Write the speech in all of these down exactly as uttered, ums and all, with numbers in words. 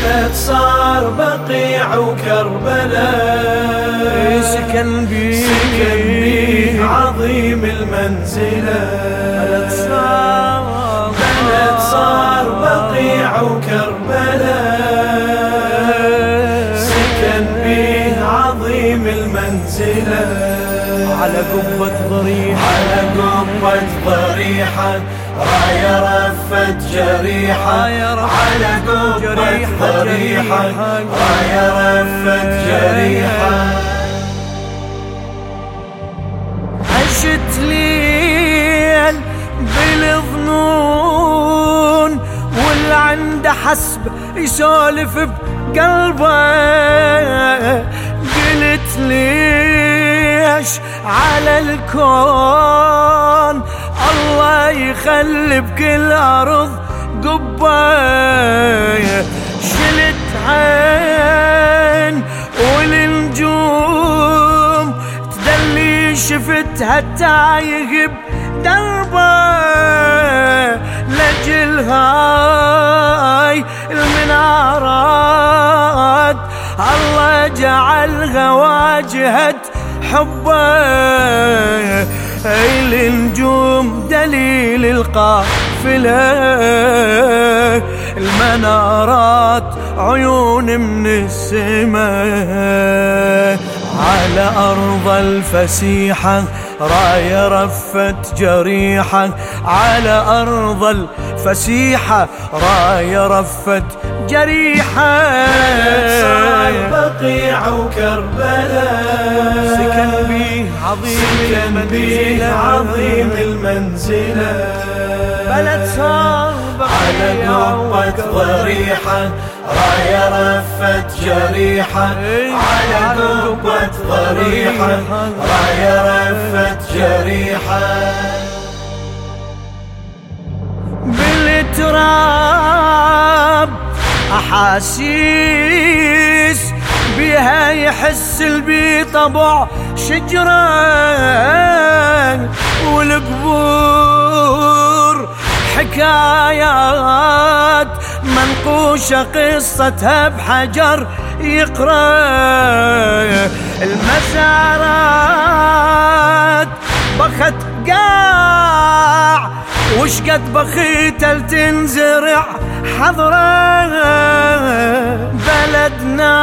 بلد صار بقيع وكربلاء، سكن بيه سكن بيه عظيم المنزلة. بلد صار بلد صار بقيع وكربلاء، سكن بيه عظيم المنزلة. على قبة ضريحة على قبة ضريحة راية رفت جريحة، على قبة ضريحة راية رفت جريحة. عشت ليل بالظنون واللي عنده حسب يسولف بقلبه، قلت ليش على الكون الله يخلي بكل أرض قبة. شلت عين والنجوم تدلي شفتها تايه بدربه، لجل هاي المنارات الله جعلها واجهة حبه. النجوم دليل القافلة، المنارات عيون من السماء. على أرض الفسيحة راية رفت جريحة، على أرض الفسيحة راية رفت جريحة. صار بقيع وكربلاء، سكن بيه عظيم المنزلة، عظيم المنزلة. بلد صار على قبة ضريحة راية رفت جريحة، على قبة ضريحة راية رفت جريحة. بالتراب أحاسيس بها يحس البي طبع شجرة، والقبور حكايات منقوشة قصتها بحجر يقرأ. المزارات بخت قاع وشقد بخيتل تنزرع حضرة، بلدنا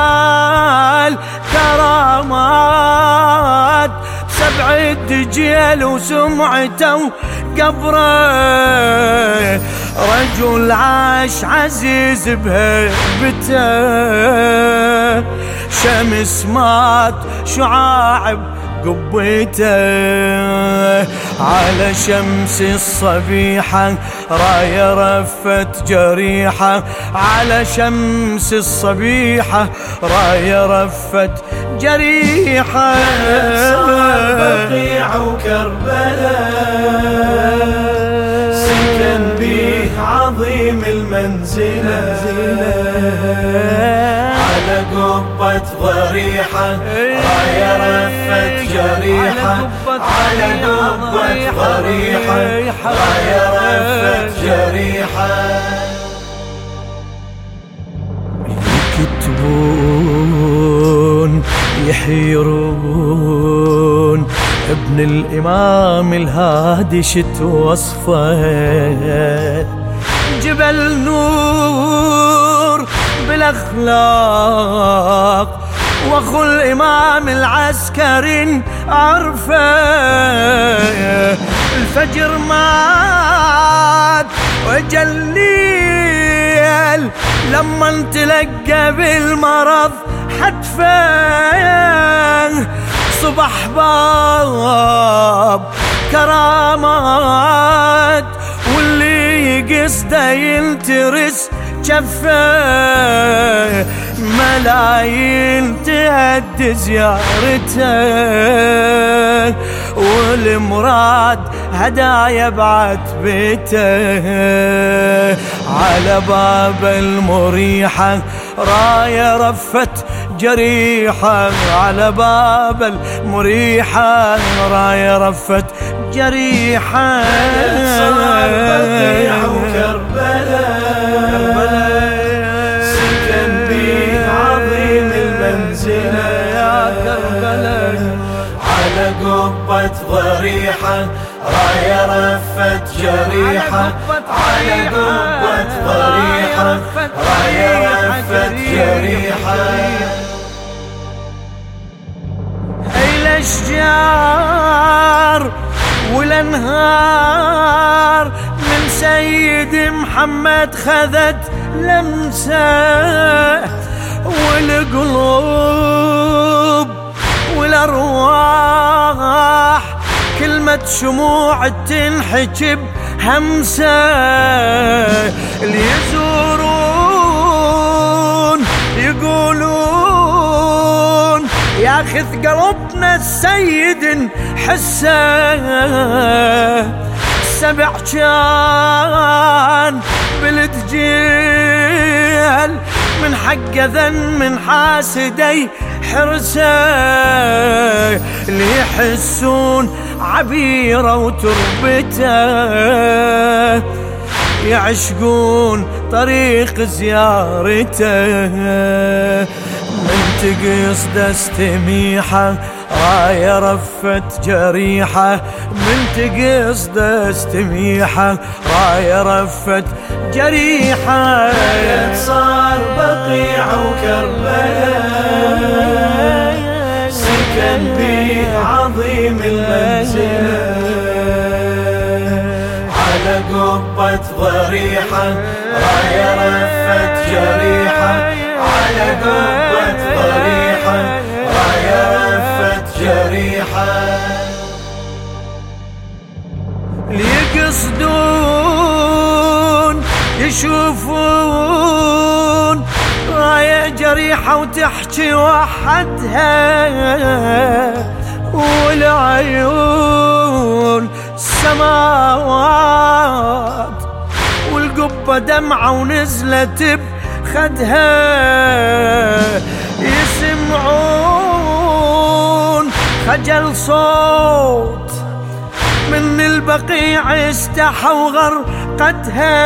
الكرامات سبع الدجيل وسمعته قبره. رجل عاش عزيز بهيبته، شمس مات شعاع قبيته. على شمس الصبيحة راية رفت جريحة، على شمس الصبيحة راية رفت جريحة. بقيع وكربلاء، سكن بيه عظيم المنزلة. على قبة ضريحة راية رفت جريحة، على قبة ضريحة راية رفت جريحة. يكتبون يحيرون ابن الإمام الهادي شت وصفه، جبل نور بالأخلاق واخو الإمام العسكري عرفه. الفجر مات وجليل لما انتلقى بالمرض حتفه، صبح باب كرامات واللي يقصده ينترس جفه، ملايين تهد زيارته والمراد هدايا بعد بيته. على باب المريحة راية رفت جريحة، على باب المريحة راية رفت جريحة. صار بقيع وكربلاء، قبة ضريحة راية رفت جريحة على قبة ضريحة راية رفت جريحة. هاي الأشجار والأنهار من سيد محمد خذت لمسة، والقلوب والأرواح كلمة شموع تنحجب همسة. اللي يزورون يقولون ياخذ قلبنا السيد حسه، سبع كان بالتجيل من حق ذن من حاسدي حرسه. اللي يحسون عبيره وتربته يعشقون طريق زيارته. من تقصد استميحه راية رفت جريحة، من تقصد استميحة راية رفت جريحة. صار بقيع وكربلاء سكن به عظيم المنزلة على قبة ضريحة راية رفت جريحة على قبة ضريحة راية رفت جريحة. ليقصدون يشوفون راية جريحة وتحكي وحدها، والعيون السماوات والقبة دمعة ونزلت بخدها. يسمعون خجل صوت من البقيع استحوا غرقتها.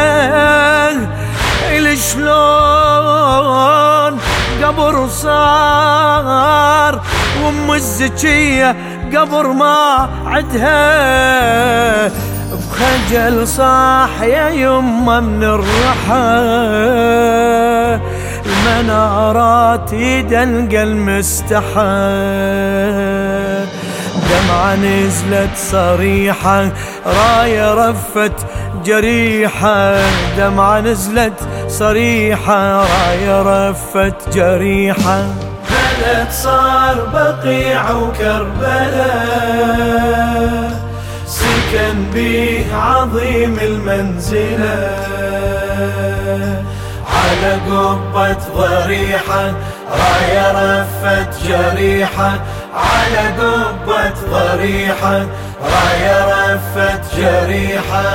شلون قبر صار وام الزكية قبر ما عدها، بخجل صاح يا يمه من الرحى، المنارات يدلق المستحى، دمعة نزلت صريحة راية رفت جريحة، دمعة نزلت صريحة راية رفت جريحة. بلد صار بقيع وكربلاء سكن به عظيم المنزلة، على قبة ضريحة راية رفت جريحة، على قبة ضريحة راية رفت جريحة.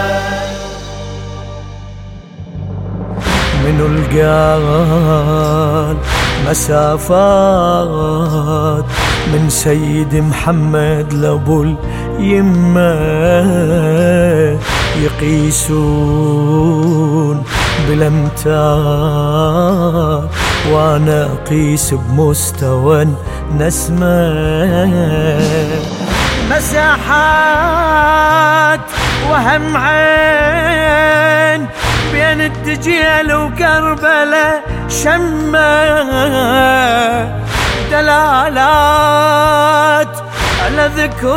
منو القال مسافات من سيد محمد لابو اليمة، يقيسون بالامتار وانا اقيس بمستوى النسمة، مساحات وهم عين بين الدجيل وكربلاء شمة، دلالات على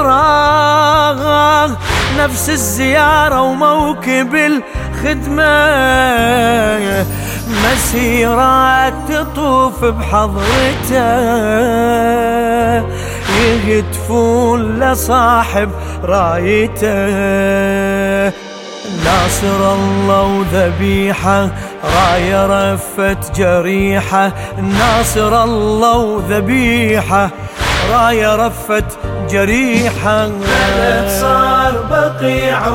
ذكرى نفس الزيارة وموكب الخدمة، مسيرات تطوف بحضرته، يهتفون لصاحب رايته، ناصر الله وذبيحة راية رفت جريحة، ناصر الله وذبيحة راية رفت جريحة. بلد صار بقيع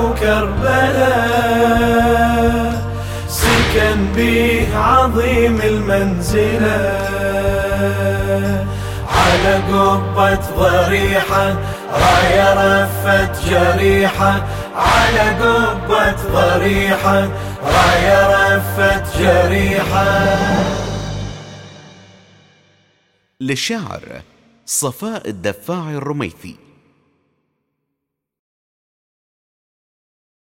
وكربلاء سكن به عظيم المنزلة، على قبة ضريحة راية رفت جريحة، على قبة ضريحة راية رفت جريحة. للشاعر صفاء الدفاع الرميثي.